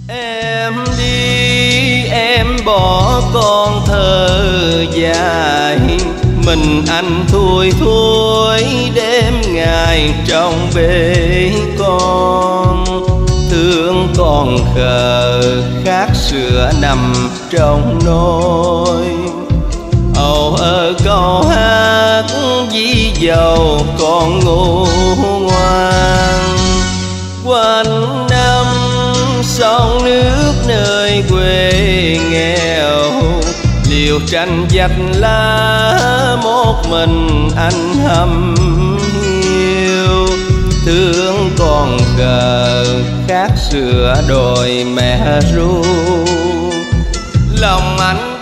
Em đi em bỏ con thơ dài, mình anh thui thối đêm ngày trong bể con. Thương con khờ khát sữa nằm trong nôi, âu ở câu hát dí dầu con ngu ngoan. Quanh năm sông nước nơi quê nghèo, liều tranh vạch lá một mình anh hâm hiu. Thương con cờ khát sữa đồi mẹ ru, lòng anh